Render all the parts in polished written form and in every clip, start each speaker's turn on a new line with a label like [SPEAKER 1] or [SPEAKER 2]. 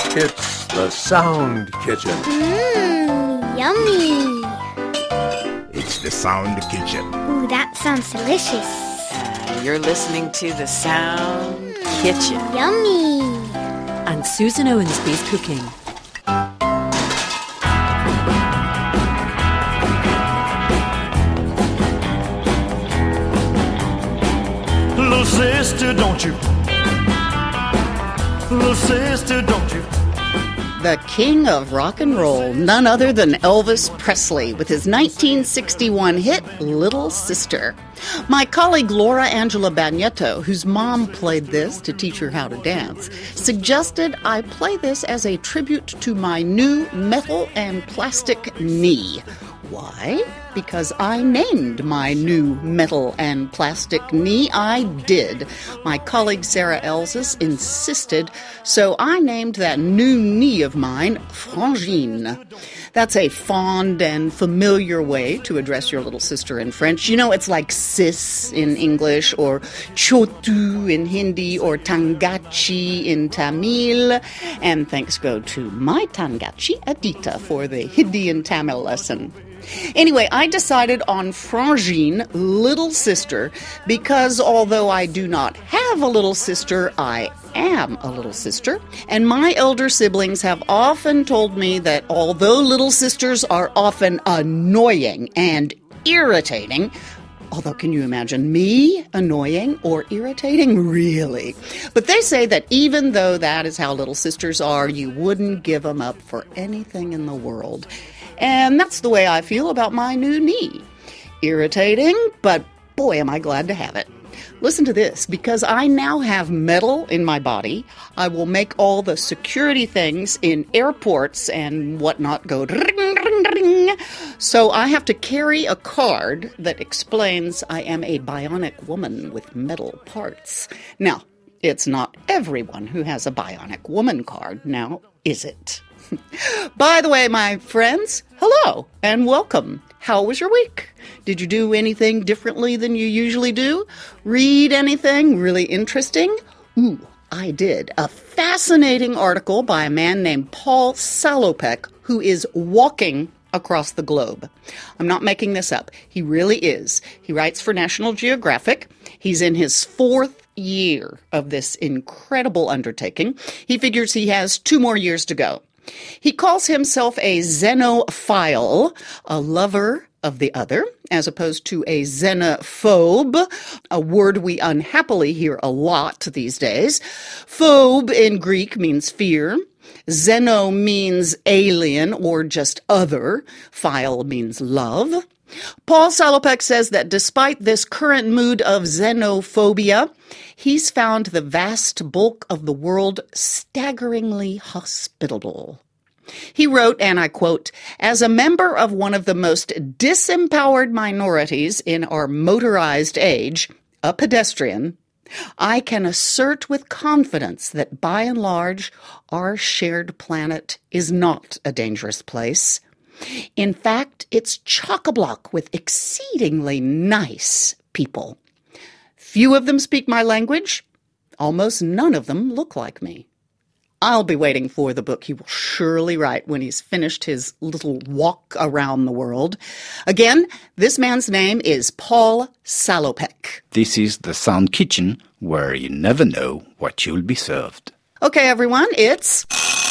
[SPEAKER 1] It's the Sound Kitchen.
[SPEAKER 2] Yummy.
[SPEAKER 3] It's the Sound Kitchen.
[SPEAKER 2] Ooh, that sounds delicious.
[SPEAKER 4] You're listening to the Sound Kitchen
[SPEAKER 2] Yummy.
[SPEAKER 5] And Susan Owensby's cooking.
[SPEAKER 6] Little sister, don't you? Little sister, don't you?
[SPEAKER 7] The king of rock and roll, none other than Elvis Presley, with his 1961 hit, Little Sister. My colleague Laura Angela Bagnetto, whose mom played this to teach her how to dance, suggested I play this as a tribute to my new metal and plastic knee. Why? Because I named my new metal and plastic knee. I did. My colleague Sarah Elzis insisted, so I named that new knee of mine Frangine. That's a fond and familiar way to address your little sister in French. You know, it's like sis in English, or chotu in Hindi, or tangachi in Tamil. And thanks go to my tangachi, Adita, for the Hindi and Tamil lesson. Anyway, I decided on Frangine, little sister, because although I do not have a little sister, I am a little sister. And my elder siblings have often told me that although little sisters are often annoying and irritating, although, can you imagine me annoying or irritating? Really? But they say that even though that is how little sisters are, you wouldn't give them up for anything in the world. And that's the way I feel about my new knee. Irritating, but boy, am I glad to have it. Listen to this. Because I now have metal in my body, I will make all the security things in airports and whatnot go ring, ring, ring. So I have to carry a card that explains I am a bionic woman with metal parts. Now, it's not everyone who has a bionic woman card, now, is it? By the way, my friends, hello and welcome. How was your week? Did you do anything differently than you usually do? Read anything really interesting? Ooh, I did. A fascinating article by a man named Paul Salopek, who is walking across the globe. I'm not making this up. He really is. He writes for National Geographic. He's in his 4th year of this incredible undertaking. He figures he has 2 more years to go. He calls himself a xenophile, a lover of the other, as opposed to a xenophobe, a word we unhappily hear a lot these days. Phobe in Greek means fear. Xeno means alien or just other. Phile means love. Paul Salopek says that despite this current mood of xenophobia, he's found the vast bulk of the world staggeringly hospitable. He wrote, and I quote, "As a member of one of the most disempowered minorities in our motorized age, a pedestrian, I can assert with confidence that by and large, our shared planet is not a dangerous place. In fact, it's chock-a-block with exceedingly nice people. Few of them speak my language. Almost none of them look like me." I'll be waiting for the book he will surely write when he's finished his little walk around the world. Again, this man's name is Paul Salopek.
[SPEAKER 3] This is the Sound Kitchen, where you never know what you'll be served.
[SPEAKER 7] Okay, everyone, it's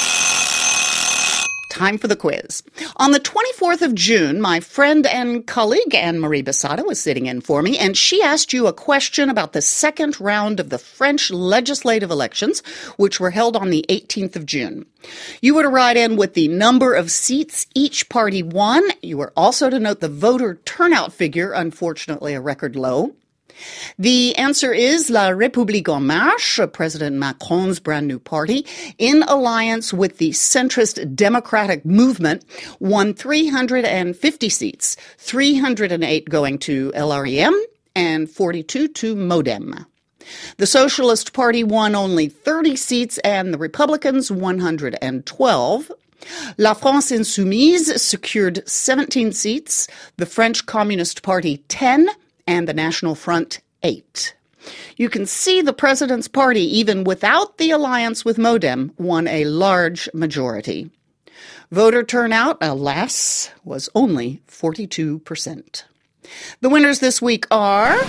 [SPEAKER 7] time for the quiz. On the 24th of June, my friend and colleague Anne-Marie Besada was sitting in for me, and she asked you a question about the second round of the French legislative elections, which were held on the 18th of June. You were to write in with the number of seats each party won. You were also to note the voter turnout figure, unfortunately a record low. The answer is La République En Marche, President Macron's brand new party, in alliance with the centrist Democratic Movement, won 350 seats, 308 going to LREM and 42 to Modem. The Socialist Party won only 30 seats and the Republicans 112. La France Insoumise secured 17 seats, the French Communist Party 10, and the National Front 8. You can see the president's party, even without the alliance with Modem, won a large majority. Voter turnout, alas, was only 42%. The winners this week are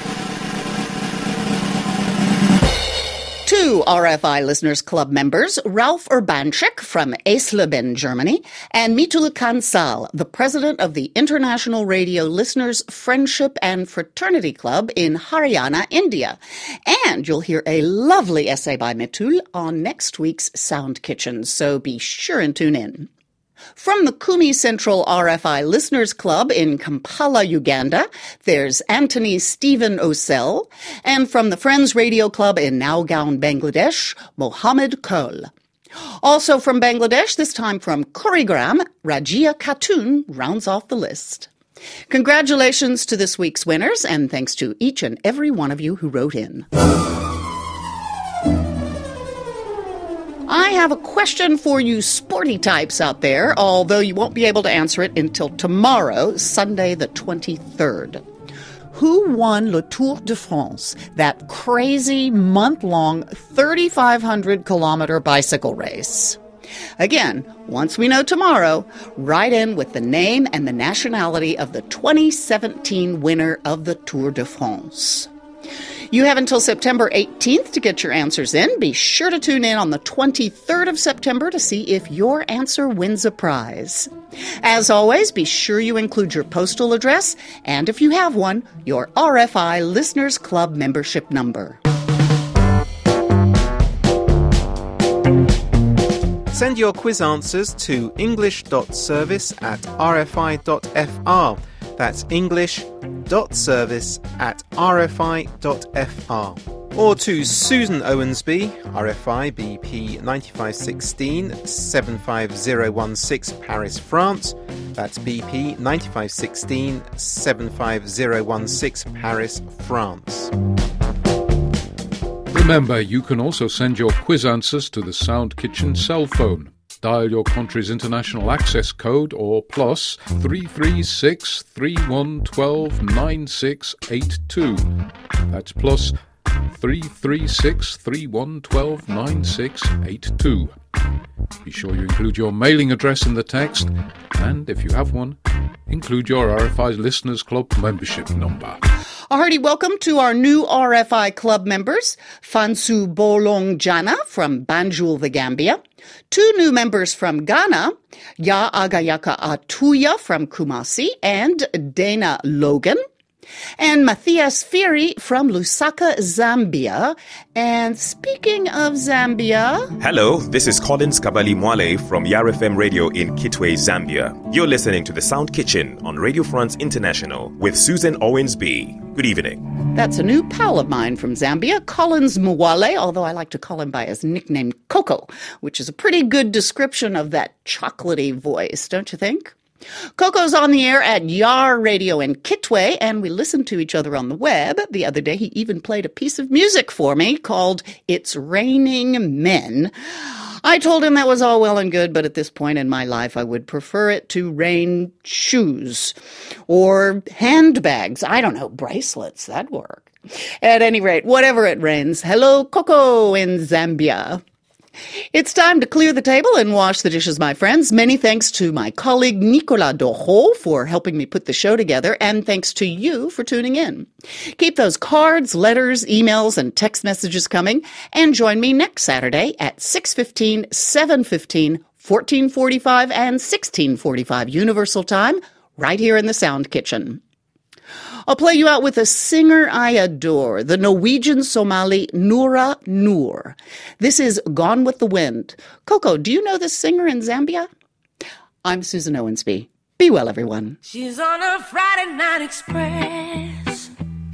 [SPEAKER 7] 2 RFI Listeners Club members, Ralph Urbanchik from Eisleben, Germany, and Mitul Kansal, the president of the International Radio Listeners Friendship and Fraternity Club in Haryana, India. And you'll hear a lovely essay by Mitul on next week's Sound Kitchen, so be sure and tune in. From the Kumi Central RFI Listeners Club in Kampala, Uganda, there's Anthony Stephen Osel, and from the Friends Radio Club in Nowgaon, Bangladesh, Mohammed Kol. Also from Bangladesh, this time from Kurigram, Rajia Khatun rounds off the list. Congratulations to this week's winners, and thanks to each and every one of you who wrote in. I have a question for you sporty types out there, although you won't be able to answer it until tomorrow, Sunday the 23rd. Who won Le Tour de France, that crazy month-long 3,500-kilometer bicycle race? Again, once we know tomorrow, write in with the name and the nationality of the 2017 winner of the Tour de France. You have until September 18th to get your answers in. Be sure to tune in on the 23rd of September to see if your answer wins a prize. As always, be sure you include your postal address and, if you have one, your RFI Listeners Club membership number.
[SPEAKER 8] Send your quiz answers to english.service@rfi.fr. That's english.service@rfi.fr. Or to Susan Owensby, RFI BP 9516 75016 Paris, France. That's BP 9516 75016 Paris, France.
[SPEAKER 9] Remember, you can also send your quiz answers to the Sound Kitchen cell phone. Dial your country's international access code or plus 336 3112 9682. That's plus 336 3112 9682. Be sure you include your mailing address in the text, and if you have one, include your RFI Listeners Club membership number.
[SPEAKER 7] A hearty welcome to our new RFI Club members, Fansu Bolong Jana from Banjul, the Gambia. 2 new members from Ghana, Ya Agayaka Atuya from Kumasi and Dana Logan. And Matthias Firi from Lusaka, Zambia. And speaking of Zambia...
[SPEAKER 10] Hello, this is Collins Kabali Mwale from Yar FM Radio in Kitwe, Zambia. You're listening to The Sound Kitchen on Radio France International with Susan Owensby. Good evening.
[SPEAKER 7] That's a new pal of mine from Zambia, Collins Mwale, although I like to call him by his nickname Coco, which is a pretty good description of that chocolatey voice, don't you think? Coco's on the air at Yar Radio in Kitwe, and we listened to each other on the web. The other day, he even played a piece of music for me called It's Raining Men. I told him that was all well and good, but at this point in my life, I would prefer it to rain shoes or handbags. I don't know, bracelets, that'd work. At any rate, whatever it rains, hello, Coco in Zambia. It's time to clear the table and wash the dishes, my friends. Many thanks to my colleague Nicolas Doho for helping me put the show together, and thanks to you for tuning in. Keep those cards, letters, emails, and text messages coming, and join me next Saturday at 6:15, 7:15, 14:45, and 16:45 Universal Time, right here in the Sound Kitchen. I'll play you out with a singer I adore, the Norwegian Somali Noora Noor. This is Gone with the Wind. Coco, do you know this singer in Zambia? I'm Susan Owensby. Be well, everyone.
[SPEAKER 11] She's on a Friday night express.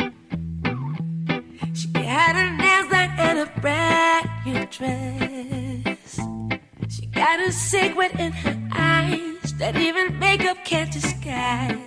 [SPEAKER 11] She had a dance like and a brand new dress. She got a secret in her eyes that even makeup can't disguise.